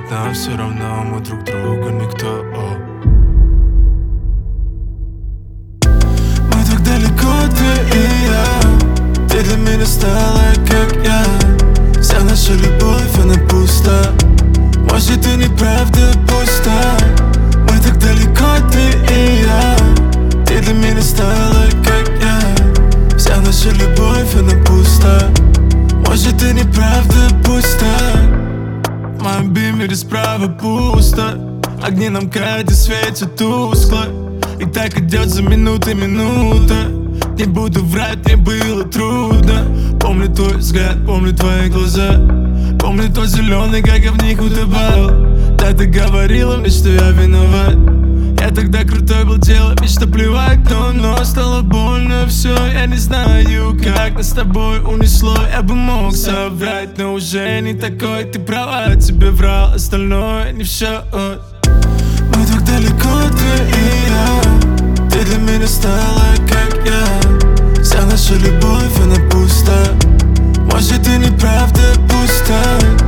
нам все равно, мы друг другу никто. Мы так далеко, ты и я. Ты для меня стала как я. Вся наша любовь, она пуста. Может, и неправда, пусть так. Мы так далеко, ты и я. Ты для меня стала как я. Вся наша любовь, она пуста. Может, и неправда, пусть так. В моем бимере справа пусто. Огни на МКАДе светят тускло. И так идет за минуты минута. Не буду врать, мне было трудно. Помню твой взгляд, помню твои глаза. Помню тот зеленый, как я в них утопал. Да, ты говорила мне, что я виноват. Я тогда крутой был, делал вид, что плевать. Но стало больно все. Я не знаю, как нас с тобой унесло. Я бы мог соврать, но уже не такой. Ты права, тебе врал, остальное не в счет. Мы так далеко, ты и я. Ты для меня стала как я. Вся наша любовь, она пуста. Может, и неправда, пусть так.